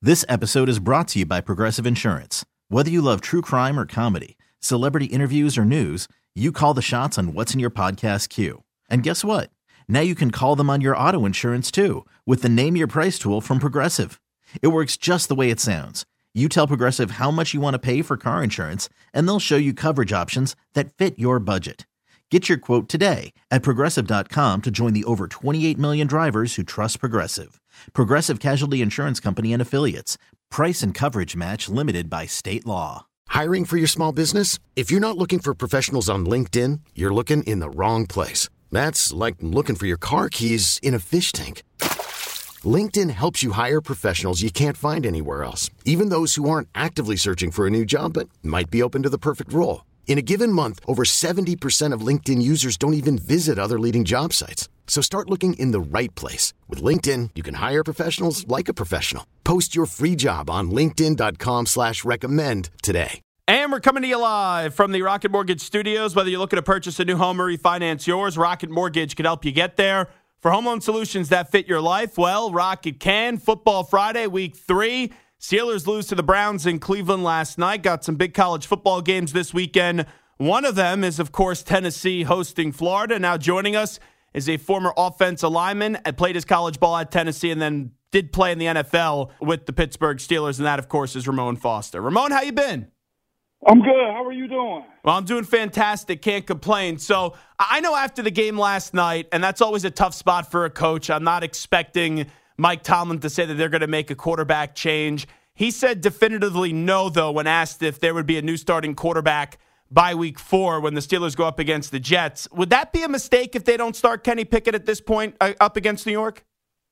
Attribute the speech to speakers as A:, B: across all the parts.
A: This episode is brought to you by Progressive Insurance. Whether you love true crime or comedy, celebrity interviews or news, you call the shots on what's in your podcast queue. And guess what? Now you can call them on your auto insurance too with the Name Your Price tool from Progressive. It works just the way it sounds. You tell Progressive how much you want to pay for car insurance, and they'll show you coverage options that fit your budget. Get your quote today at Progressive.com to join the over 28 million drivers who trust Progressive. Progressive Casualty Insurance Company and Affiliates. Price and coverage match limited by state law.
B: Hiring for your small business? If you're not looking for professionals on LinkedIn, you're looking in the wrong place. That's like looking for your car keys in a fish tank. LinkedIn helps you hire professionals you can't find anywhere else, even those who aren't actively searching for a new job but might be open to the perfect role. In a given month, over 70% of LinkedIn users don't even visit other leading job sites. So start looking in the right place. With LinkedIn, you can hire professionals like a professional. Post your free job on linkedin.com/recommend today.
C: And we're coming to you live from the Rocket Mortgage Studios. Whether you're looking to purchase a new home or refinance yours, Rocket Mortgage can help you get there. For home loan solutions that fit your life, well, Rocket can. Football Friday, Week 3. Steelers lose to the Browns in Cleveland last night. Got some big college football games this weekend. One of them is, of course, Tennessee hosting Florida. Now joining us is a former offensive lineman and played his college ball at Tennessee and then did play in the NFL with the Pittsburgh Steelers. And that, of course, is Ramon Foster. Ramon, how you been?
D: I'm good. How are you doing?
C: Well, I'm doing fantastic. Can't complain. So I know after the game last night, and that's always a tough spot for a coach, I'm not expecting Mike Tomlin to say that they're going to make a quarterback change. He said definitively no, though, when asked if there would be a new starting quarterback by Week 4 when the Steelers go up against the Jets. Would that be a mistake if they don't start Kenny Pickett at this point up against New York?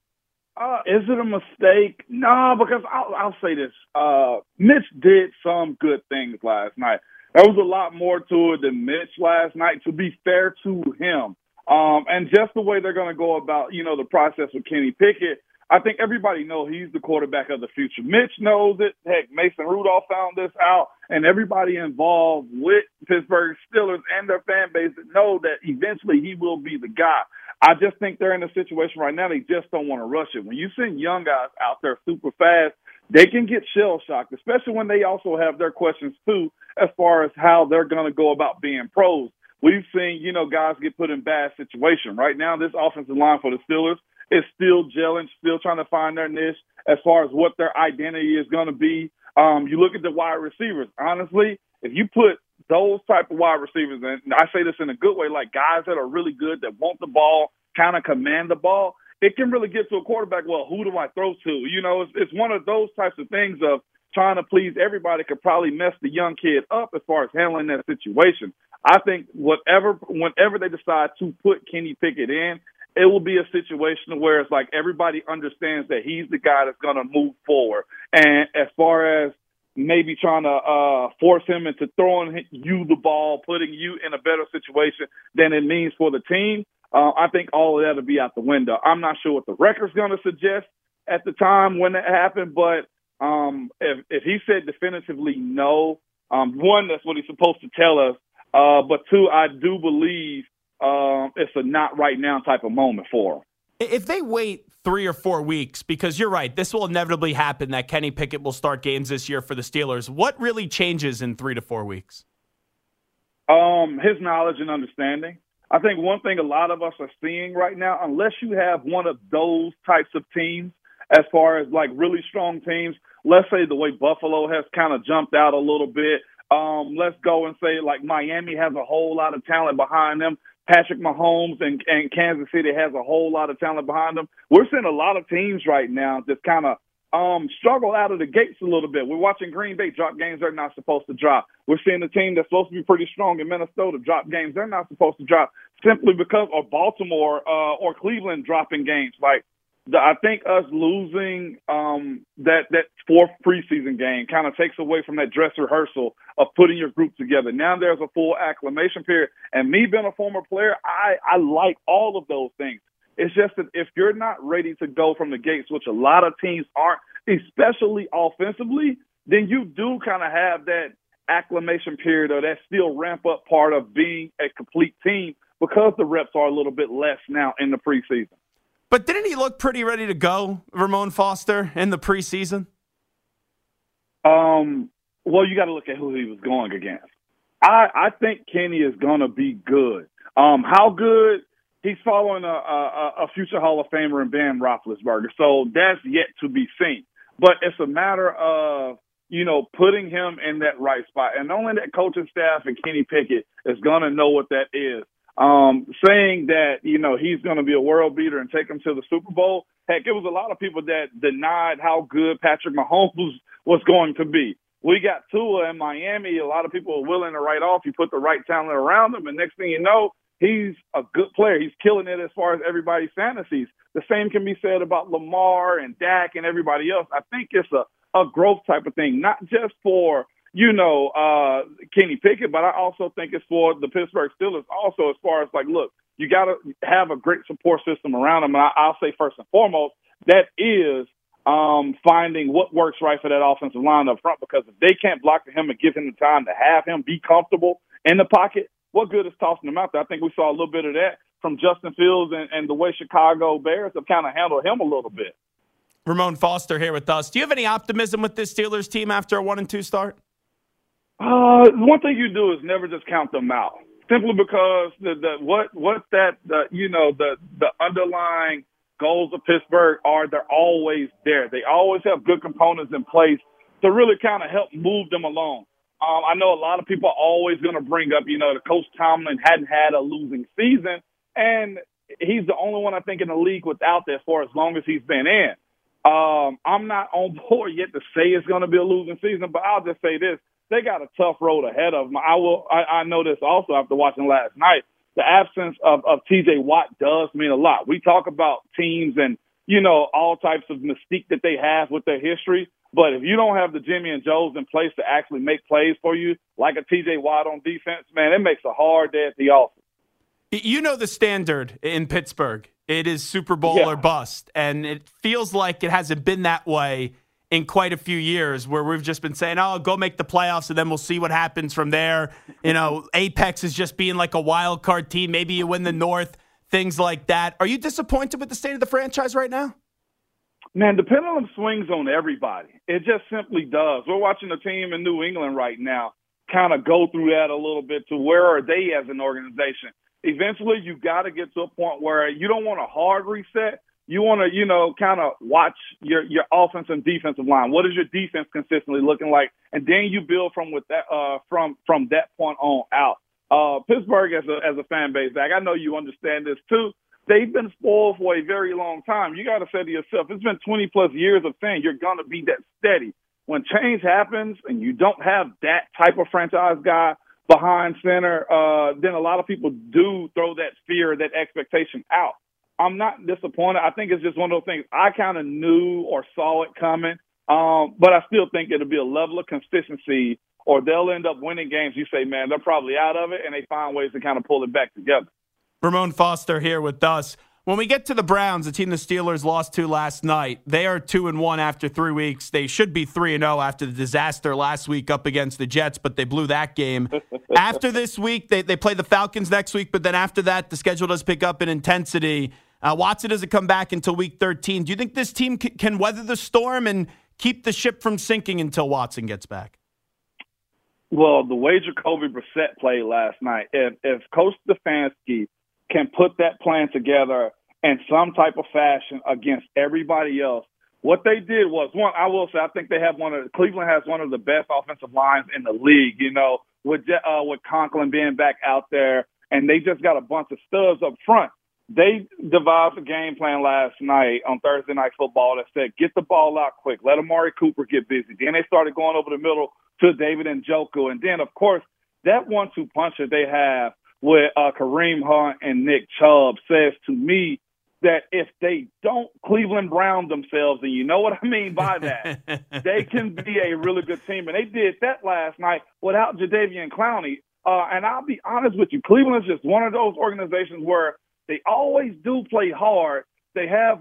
D: Is it a mistake? No, because I'll say this. Mitch did some good things last night. There was a lot more to it than Mitch last night, to be fair to him. And just the way they're going to go about, the process with Kenny Pickett, I think everybody knows he's the quarterback of the future. Mitch knows it. Heck, Mason Rudolph found this out, and everybody involved with Pittsburgh Steelers and their fan base know that eventually he will be the guy. I just think they're in a situation right now they just don't want to rush it. When you send young guys out there super fast, they can get shell-shocked, especially when they also have their questions, too, as far as how they're going to go about being pros. We've seen, guys get put in bad situations. Right now, this offensive line for the Steelers is still gelling, still trying to find their niche as far as what their identity is going to be. You look at the wide receivers. Honestly, if you put those type of wide receivers, and I say this in a good way, like guys that are really good, that want the ball, kind of command the ball, it can really get to a quarterback, well, who do I throw to? It's one of those types of things of trying to please everybody could probably mess the young kid up as far as handling that situation. I think whenever they decide to put Kenny Pickett in, it will be a situation where it's like everybody understands that he's the guy that's going to move forward. And as far as maybe trying to force him into throwing you the ball, putting you in a better situation than it means for the team, I think all of that will be out the window. I'm not sure what the record's going to suggest at the time when that happened, but if he said definitively no, one, that's what he's supposed to tell us, but two, I do believe it's a not right now type of moment for him.
C: If they wait 3 or 4 weeks, because you're right, this will inevitably happen that Kenny Pickett will start games this year for the Steelers, what really changes in 3 to 4 weeks?
D: His knowledge and understanding. I think one thing a lot of us are seeing right now, unless you have one of those types of teams, as far as like really strong teams, let's say the way Buffalo has kind of jumped out a little bit. Let's go and say like Miami has a whole lot of talent behind them. Patrick Mahomes and Kansas City has a whole lot of talent behind them. We're seeing a lot of teams right now that kind of struggle out of the gates a little bit. We're watching Green Bay drop games they're not supposed to drop. We're seeing a team that's supposed to be pretty strong in Minnesota drop games they're not supposed to drop simply because of Baltimore or Cleveland dropping games. Like, I think us losing that fourth preseason game kind of takes away from that dress rehearsal of putting your group together. Now there's a full acclimation period. And me being a former player, I like all of those things. It's just that if you're not ready to go from the gates, which a lot of teams aren't, especially offensively, then you do kind of have that acclimation period or that still ramp up part of being a complete team because the reps are a little bit less now in the preseason.
C: But didn't he look pretty ready to go, Ramon Foster, in the preseason?
D: Well, you got to look at who he was going against. I think Kenny is going to be good. How good? He's following a future Hall of Famer in Ben Roethlisberger, so that's yet to be seen. But it's a matter of, putting him in that right spot. And only that coaching staff and Kenny Pickett is going to know what that is. Saying that, he's going to be a world beater and take him to the Super Bowl. Heck, it was a lot of people that denied how good Patrick Mahomes was going to be. We got Tua in Miami. A lot of people are willing to write off. You put the right talent around him, and next thing you know, he's a good player. He's killing it as far as everybody's fantasies. The same can be said about Lamar and Dak and everybody else. I think it's a growth type of thing, not just for, Kenny Pickett, but I also think it's for the Pittsburgh Steelers also as far as look, you got to have a great support system around them. And I'll say first and foremost, that is finding what works right for that offensive line up front, because if they can't block for him and give him the time to have him be comfortable in the pocket, what good is tossing him out there? I think we saw a little bit of that from Justin Fields and the way Chicago Bears have kind of handled him a little bit.
C: Ramon Foster here with us. Do you have any optimism with this Steelers team after a 1-2 start?
D: One thing you do is never just count them out, simply because the underlying goals of Pittsburgh they're always there. They always have good components in place to really kind of help move them along. I know a lot of people are always going to bring up, the Coach Tomlin hadn't had a losing season, and he's the only one I think in the league without that for as long as he's been in. I'm not on board yet to say it's going to be a losing season, but I'll just say this. They got a tough road ahead of them. I know this also after watching last night. The absence of T.J. Watt does mean a lot. We talk about teams and, all types of mystique that they have with their history. But if you don't have the Jimmy and Joes in place to actually make plays for you, like a T.J. Watt on defense, man, it makes a hard day at the office.
C: You know the standard in Pittsburgh. It is Super Bowl or bust. And it feels like it hasn't been that way in quite a few years, where we've just been saying, go make the playoffs and then we'll see what happens from there. Apex is just being like a wild card team. Maybe you win the North, things like that. Are you disappointed with the state of the franchise right now?
D: Man, the pendulum swings on everybody. It just simply does. We're watching a team in New England right now kind of go through that a little bit to where are they as an organization. Eventually, you got to get to a point where you don't want a hard reset. You want to, kind of watch your offense and defensive line. What is your defense consistently looking like? And then you build from that point on out. Pittsburgh as a fan base, I know you understand this too. They've been spoiled for a very long time. You got to say to yourself, it's been 20 plus years of saying you're going to be that steady. When change happens and you don't have that type of franchise guy behind center, then a lot of people do throw that fear, that expectation out. I'm not disappointed. I think it's just one of those things. I kind of knew or saw it coming, but I still think it'll be a level of consistency, or they'll end up winning games. You say, man, they're probably out of it, and they find ways to kind of pull it back together.
C: Ramon Foster here with us. When we get to the Browns, the team the Steelers lost to last night, they are 2-1 after 3 weeks. They should be 3-0 after the disaster last week up against the Jets, but they blew that game. After this week, they play the Falcons next week, but then after that, the schedule does pick up in intensity. Watson doesn't come back until week 13. Do you think this team can weather the storm and keep the ship from sinking until Watson gets back?
D: Well, the way Jacoby Brissett played last night, if Coach Stefanski can put that plan together in some type of fashion against everybody else, what they did was, one, I will say, I think Cleveland has one of the best offensive lines in the league, with Conklin being back out there, and they just got a bunch of studs up front. They devised a game plan last night on Thursday Night Football that said, get the ball out quick, let Amari Cooper get busy. Then they started going over the middle to David Njoku. And then, of course, that 1-2 punch that they have with Kareem Hunt and Nick Chubb says to me that if they don't Cleveland Brown themselves, and you know what I mean by that, they can be a really good team. And they did that last night without Jadeveon Clowney. And I'll be honest with you, Cleveland is just one of those organizations where they always do play hard. They have,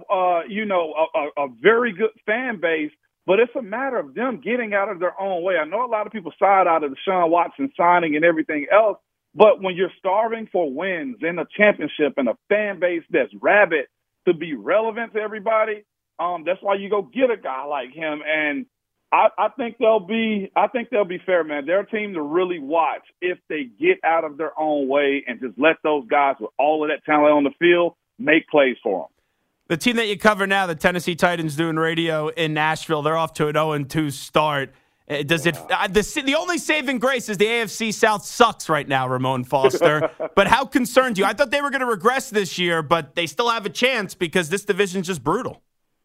D: a very good fan base, but it's a matter of them getting out of their own way. I know a lot of people side out of the Deshaun Watson signing and everything else, but when you're starving for wins in a championship and a fan base that's rabid to be relevant to everybody, that's why you go get a guy like him. And I think they'll be fair, man. They're a team to really watch if they get out of their own way and just let those guys with all of that talent on the field make plays for them.
C: The team that you cover now, the Tennessee Titans, doing radio in Nashville, they're off to an 0-2 start. The only saving grace is the AFC South sucks right now, Ramon Foster. But how concerned you? I thought they were going to regress this year, but they still have a chance because this division's just brutal.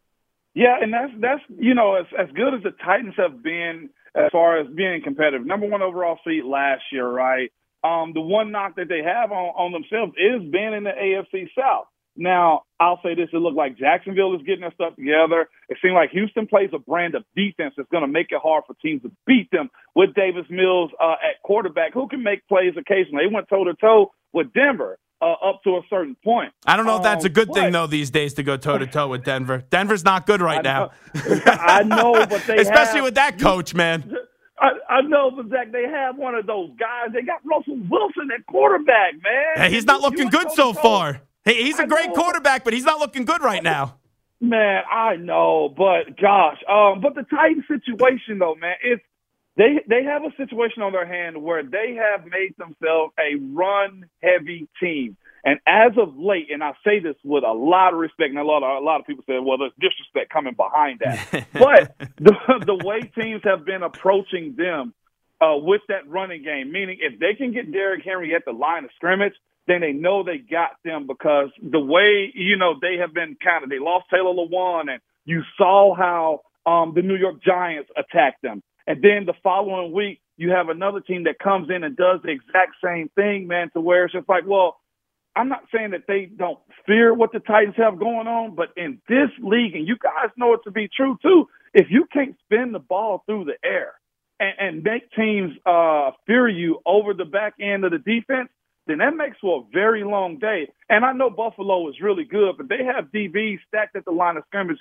D: Yeah, and that's as good as the Titans have been as far as being competitive. Number one overall seed last year, right? The one knock that they have on themselves is being in the AFC South. Now, I'll say this, it looked like Jacksonville is getting their stuff together. It seemed like Houston plays a brand of defense that's going to make it hard for teams to beat them with Davis Mills at quarterback, who can make plays occasionally. They went toe-to-toe with Denver up to a certain point.
C: I don't know if that's a good thing, though, these days to go toe-to-toe with Denver. Denver's not good right now.
D: I know, but they
C: especially with that coach, man.
D: I know, but Zach, they have one of those guys. They got Russell Wilson at quarterback, man.
C: Hey, he's not looking good so far. Hey, he's a great quarterback, but he's not looking good right now.
D: Man, I know, but gosh, but the Titans situation though, man, they have a situation on their hand where they have made themselves a run-heavy team, and as of late, and I say this with a lot of respect, and a lot of people say, well, there's disrespect coming behind that, but the way teams have been approaching them with that running game, meaning if they can get Derrick Henry at the line of scrimmage, then they know they got them because the way, they have been they lost Taylor Lewan, and you saw how the New York Giants attacked them. And then the following week, you have another team that comes in and does the exact same thing, man, to where it's just like, well, I'm not saying that they don't fear what the Titans have going on, but in this league, and you guys know it to be true too, if you can't spin the ball through the air and make teams fear you over the back end of the defense, then that makes for a very long day. And I know Buffalo is really good, but they have DBs stacked at the line of scrimmage,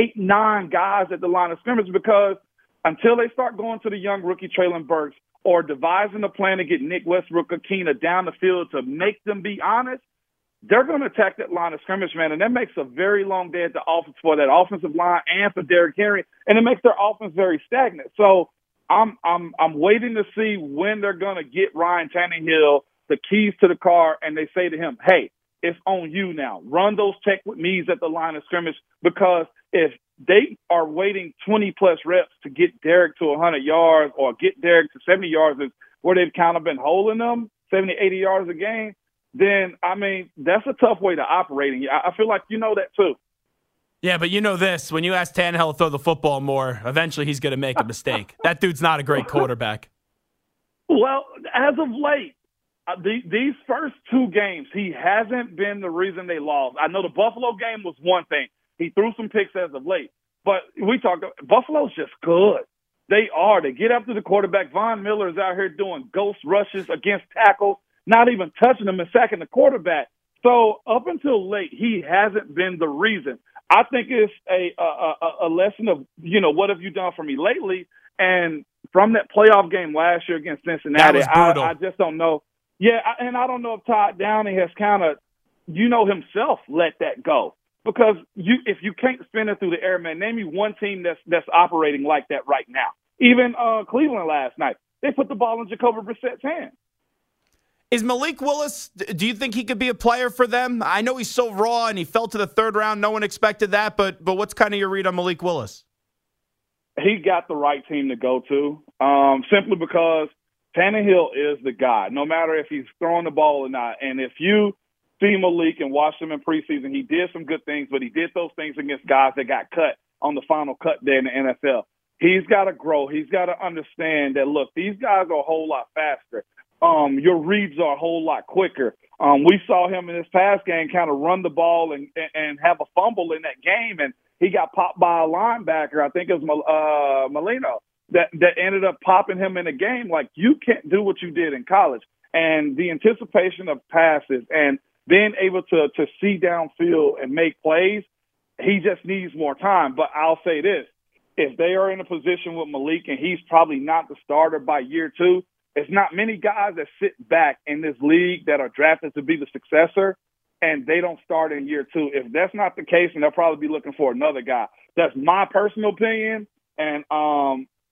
D: 8-9 guys at the line of scrimmage, because until they start going to the young rookie Treylon Burks or devising a plan to get Nick Westbrook-Akina down the field to make them be honest, they're going to attack that line of scrimmage, man, and that makes a very long day at the offense for that offensive line and for Derrick Henry, and it makes their offense very stagnant. So I'm waiting to see when they're going to get Ryan Tannehill the keys to the car, and they say to him, hey, it's on you now. Run those check with me's at the line of scrimmage, because if they are waiting 20-plus reps to get Derrick to 100 yards or get Derrick to 70 yards, where they've kind of been holding them 70, 80 yards a game, then, that's a tough way to operate. And I feel like you know that too.
C: Yeah, but you know this. When you ask Tannehill to throw the football more, eventually he's going to make a mistake. That dude's not a great quarterback.
D: Well, as of late, these first two games, he hasn't been the reason they lost. I know the Buffalo game was one thing. He threw some picks as of late. But Buffalo's just good. They are. They get after the quarterback. Von Miller is out here doing ghost rushes against tackles, not even touching them and sacking the quarterback. So up until late, he hasn't been the reason. I think it's a lesson of, what have you done for me lately? And from that playoff game last year against Cincinnati, I just don't know. Yeah, and I don't know if Todd Downing has kind of, himself let that go. Because if you can't spin it through the air, man, name me one team that's operating like that right now. Even Cleveland last night, they put the ball in Jacoby Brissett's hand.
C: Is Malik Willis, do you think he could be a player for them? I know he's so raw and he fell to the third round. No one expected that, but what's kind of your read on Malik Willis?
D: He got the right team to go to, simply because Tannehill is the guy, no matter if he's throwing the ball or not. And if you see Malik and watch him in preseason, he did some good things, but he did those things against guys that got cut on the final cut day in the NFL. He's got to grow. He's got to understand that, look, these guys are a whole lot faster. Your reads are a whole lot quicker. We saw him in this past game kind of run the ball and have a fumble in that game, and he got popped by a linebacker. I think it was Molino that ended up popping him in the game. Like, you can't do what you did in college. And the anticipation of passes and being able to see downfield and make plays, he just needs more time. But I'll say this. If they are in a position with Malik and he's probably not the starter by year two, it's not many guys that sit back in this league that are drafted to be the successor and they don't start in year two. If that's not the case, then they'll probably be looking for another guy. That's my personal opinion. And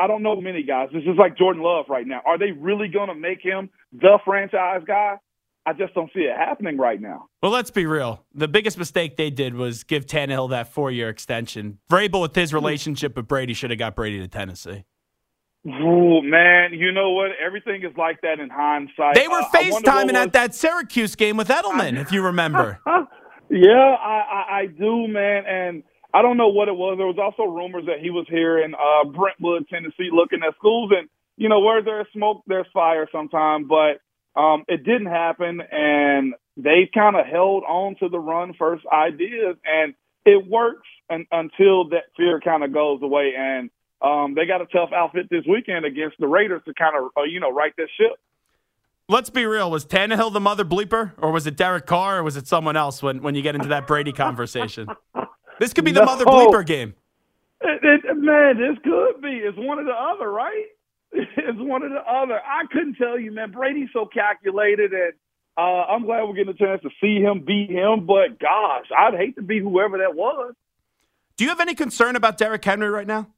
D: I don't know many guys. This is like Jordan Love right now. Are they really going to make him the franchise guy? I just don't see it happening right now.
C: Well, let's be real. The biggest mistake they did was give Tannehill that 4-year extension. Vrabel, with his relationship with Brady, should have got Brady to Tennessee.
D: Ooh, man, you know what? Everything is like that in hindsight.
C: They were FaceTiming at that Syracuse game with Edelman, if you remember.
D: Yeah, I do, man. And I don't know what it was. There was also rumors that he was here in Brentwood, Tennessee, looking at schools. And, you know, where there's smoke, there's fire sometimes. But it didn't happen, and they kind of held on to the run-first ideas. And it works until that fear kind of goes away. And they got a tough outfit this weekend against the Raiders to kind of, right this ship.
C: Let's be real. Was Tannehill the mother bleeper, or was it Derek Carr, or was it someone else when you get into that Brady conversation? This could be the mother bleeper game.
D: Man, this could be. It's one or the other, right? It's one or the other. I couldn't tell you, man. Brady's so calculated, and I'm glad we're getting a chance to see him beat him. But, gosh, I'd hate to be whoever that was.
C: Do you have any concern about Derrick Henry right now?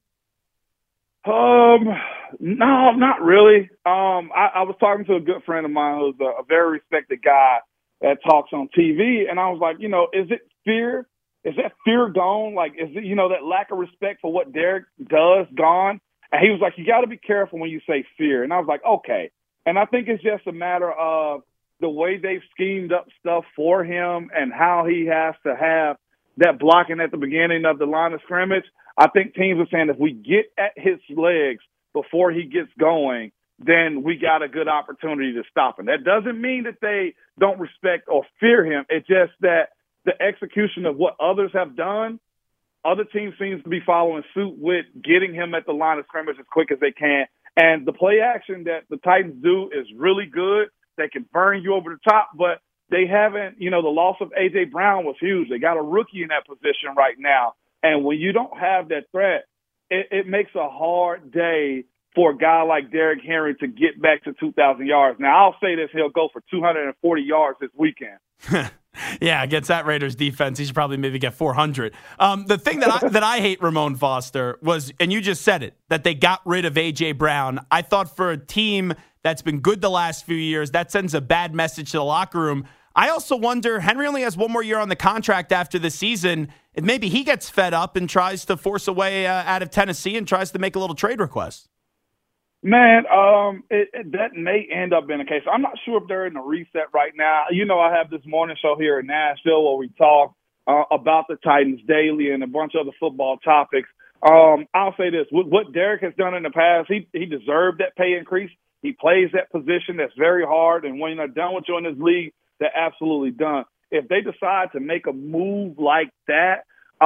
D: No, not really. I was talking to a good friend of mine who's a very respected guy that talks on TV, and I was like, is it fear? Is that fear gone? Like, is it, that lack of respect for what Derrick does gone? And he was like, you got to be careful when you say fear. And I was like, okay. And I think it's just a matter of the way they've schemed up stuff for him and how he has to have that blocking at the beginning of the line of scrimmage. I think teams are saying if we get at his legs before he gets going, then we got a good opportunity to stop him. That doesn't mean that they don't respect or fear him. It's just that the execution of what others have done, other teams seems to be following suit with getting him at the line of scrimmage as quick as they can. And the play action that the Titans do is really good. They can burn you over the top, but they haven't, the loss of A.J. Brown was huge. They got a rookie in that position right now. And when you don't have that threat, it makes a hard day for a guy like Derrick Henry to get back to 2,000 yards. Now, I'll say this, he'll go for 240 yards this weekend.
C: Yeah, against that Raiders defense, he should probably maybe get 400. The thing that I hate, Ramon Foster, was, and you just said it, that they got rid of A.J. Brown. I thought for a team that's been good the last few years, that sends a bad message to the locker room. I also wonder, Henry only has one more year on the contract after the season, and maybe he gets fed up and tries to force a way out of Tennessee and tries to make a little trade request.
D: Man, that may end up being the case. I'm not sure if they're in a reset right now. I have this morning show here in Nashville where we talk about the Titans daily and a bunch of other football topics. I'll say this. What Derrick has done in the past, he deserved that pay increase. He plays that position that's very hard, and when they're done with you in this league, they're absolutely done. If they decide to make a move like that,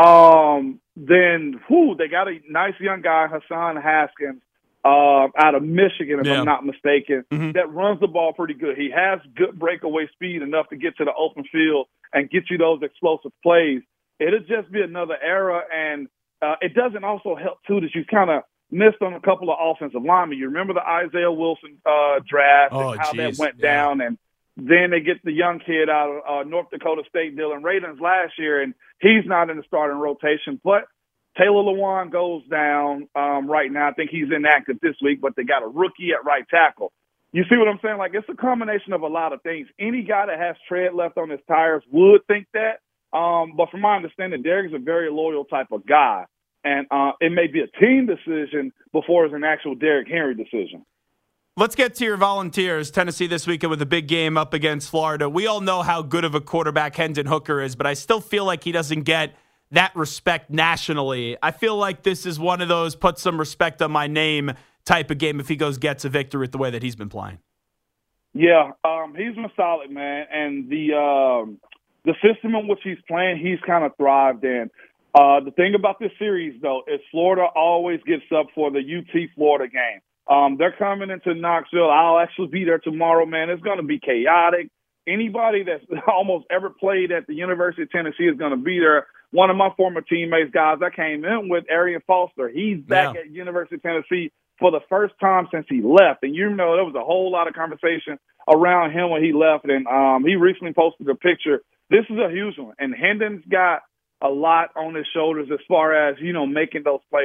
D: then they got a nice young guy, Hassan Haskins, out of Michigan, if I'm not mistaken, that runs the ball pretty good. He has good breakaway speed enough to get to the open field and get you those explosive plays. It'll just be another era, and it doesn't also help, too, that you kind of missed on a couple of offensive linemen. You remember the Isaiah Wilson draft and how that went down, and then they get the young kid out of North Dakota State, Dylan Radins, last year, and he's not in the starting rotation. But Taylor Lewan goes down right now. I think he's inactive this week, but they got a rookie at right tackle. You see what I'm saying? Like, it's a combination of a lot of things. Any guy that has tread left on his tires would think that. But from my understanding, Derrick's a very loyal type of guy. And it may be a team decision before it's an actual Derrick Henry decision.
C: Let's get to your Volunteers. Tennessee this weekend with a big game up against Florida. We all know how good of a quarterback Hendon Hooker is, but I still feel like he doesn't get that respect nationally. I feel like this is one of those put some respect on my name type of game if he gets a victory with the way that he's been playing.
D: Yeah, he's been solid, man. And the system in which he's playing, he's kind of thrived in. The thing about this series, though, is Florida always gets up for the UT-Florida game. They're coming into Knoxville. I'll actually be there tomorrow, man. It's going to be chaotic. Anybody that's almost ever played at the University of Tennessee is going to be there. One of my former teammates, guys, I came in with, Arian Foster. He's back at University of Tennessee for the first time since he left. And there was a whole lot of conversation around him when he left. And he recently posted a picture. This is a huge one. And Hendon's got a lot on his shoulders as far as, making those plays.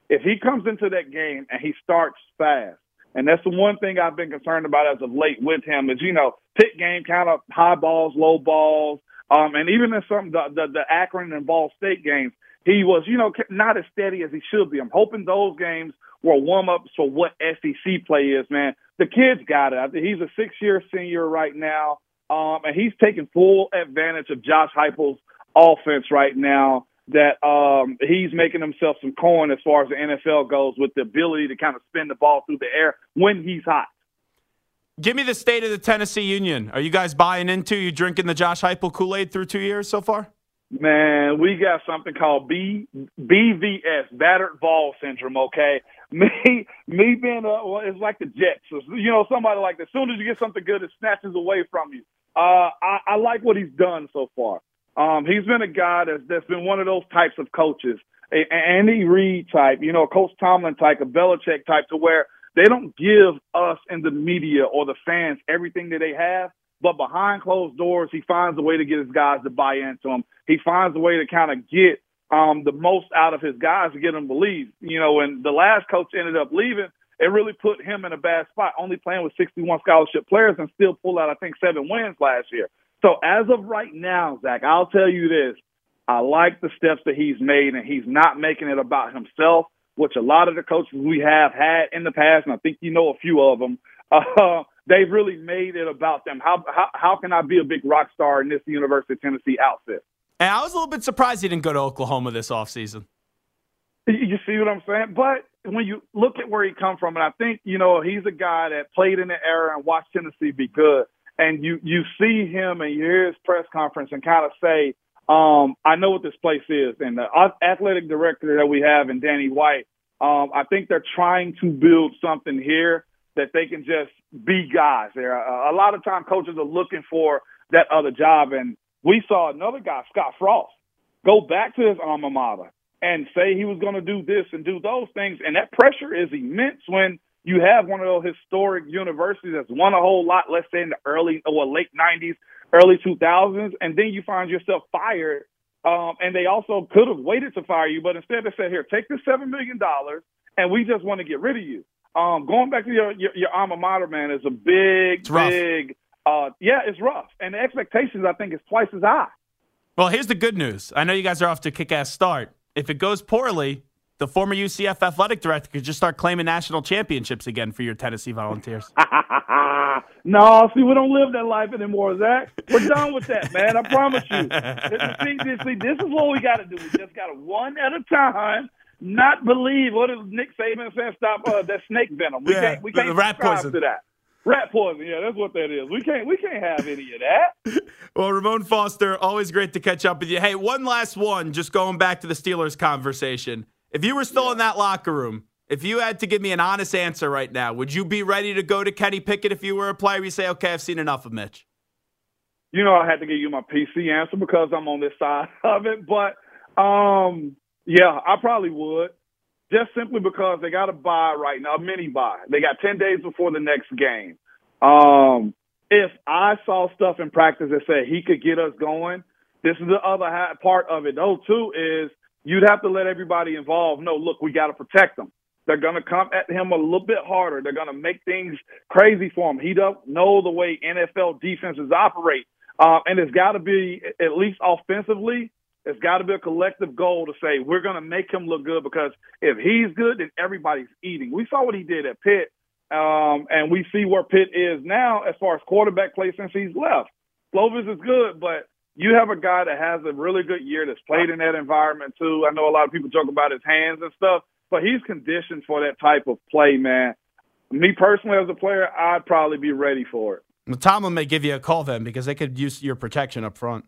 D: if he comes into that game and he starts fast, and that's the one thing I've been concerned about as of late with him is, Pitt game, kind of high balls, low balls, and even in some the Akron and Ball State games, he was, not as steady as he should be. I'm hoping those games were warm-ups for what SEC play is, man. The kid's got it. He's a 6-year senior right now, and he's taking full advantage of Josh Heupel's offense right now, that he's making himself some coin as far as the NFL goes with the ability to kind of spin the ball through the air when he's hot.
C: Give me the state of the Tennessee Union. Are you guys buying into, you drinking the Josh Heupel Kool-Aid through 2 years so far?
D: Man, we got something called BVS, battered ball syndrome, okay? Me being it's like the Jets. Somebody like that. As soon as you get something good, it snatches away from you. I like what he's done so far. He's been a guy that's been one of those types of coaches, an Andy Reid type, a Coach Tomlin type, a Belichick type, to where they don't give us in the media or the fans everything that they have, but behind closed doors, he finds a way to get his guys to buy into him. He finds a way to kind of get the most out of his guys to get them to believe. When the last coach ended up leaving, it really put him in a bad spot, only playing with 61 scholarship players and still pull out, I think, 7 wins last year. So as of right now, Zach, I'll tell you this. I like the steps that he's made, and he's not making it about himself, which a lot of the coaches we have had in the past, and I think a few of them, they've really made it about them. How can I be a big rock star in this University of Tennessee outfit?
C: And I was a little bit surprised he didn't go to Oklahoma this offseason.
D: You see what I'm saying? But when you look at where he come from, and I think, he's a guy that played in the era and watched Tennessee be good. And you see him and you hear his press conference and kind of say, I know what this place is. And the athletic director that we have in Danny White, I think they're trying to build something here that they can just be guys there. A lot of time coaches are looking for that other job. And we saw another guy, Scott Frost, go back to his alma mater and say he was going to do this and do those things. And that pressure is immense when you have one of those historic universities that's won a whole lot, let's say in the early or late 90s, early 2000s, and then you find yourself fired. And they also could have waited to fire you, but instead they said, here, take this $7 million, and we just want to get rid of you. Going back to your alma mater, man, is a big, it's rough. And the expectations, I think, is twice as high.
C: Well, here's the good news. I know you guys are off to a kick-ass start. If it goes poorly, the former UCF athletic director could just start claiming national championships again for your Tennessee Volunteers.
D: No, see, we don't live that life anymore, Zach. We're done with that, man. I promise you. See, this is what we got to do. We just got to one at a time, not believe. What is Nick Saban saying? Stop that snake venom. We can't
C: the rat poison
D: to that. Rat poison, yeah, that's what that is. We can't have any of that.
C: Well, Ramon Foster, always great to catch up with you. Hey, one last one, just going back to the Steelers conversation. If you were still in that locker room, if you had to give me an honest answer right now, would you be ready to go to Kenny Pickett if you were a player? You say, okay, I've seen enough of Mitch.
D: I had to give you my PC answer because I'm on this side of it. But, yeah, I probably would. Just simply because they got a bye right now, a mini bye. They got 10 days before the next game. If I saw stuff in practice that said he could get us going, this is the other part of it, though, too, is you'd have to let everybody involved know, look, we got to protect them. They're going to come at him a little bit harder. They're going to make things crazy for him. He doesn't know the way NFL defenses operate. And it's got to be, at least offensively, it's got to be a collective goal to say we're going to make him look good, because if he's good, then everybody's eating. We saw what he did at Pitt, and we see where Pitt is now as far as quarterback play since he's left. Slovis is good, but you have a guy that has a really good year that's played in that environment too. I know a lot of people joke about his hands and stuff, but he's conditioned for that type of play, man. Me personally as a player, I'd probably be ready for it.
C: Well, Tomlin may give you a call then, because they could use your protection up front.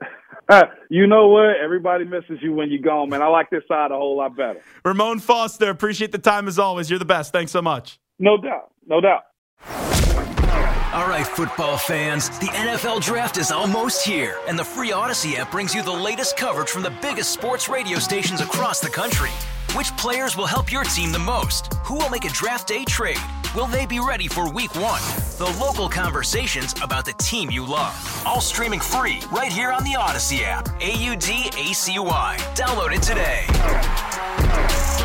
D: You know what? Everybody misses you when you're gone, man. I like this side a whole lot better.
C: Ramon Foster, appreciate the time as always. You're the best. Thanks so much.
D: No doubt. No doubt.
E: All right, football fans, the NFL Draft is almost here, and the free Odyssey app brings you the latest coverage from the biggest sports radio stations across the country. Which players will help your team the most? Who will make a draft day trade? Will they be ready for week 1? The local conversations about the team you love. All streaming free right here on the Odyssey app. AUDACY. Download it today.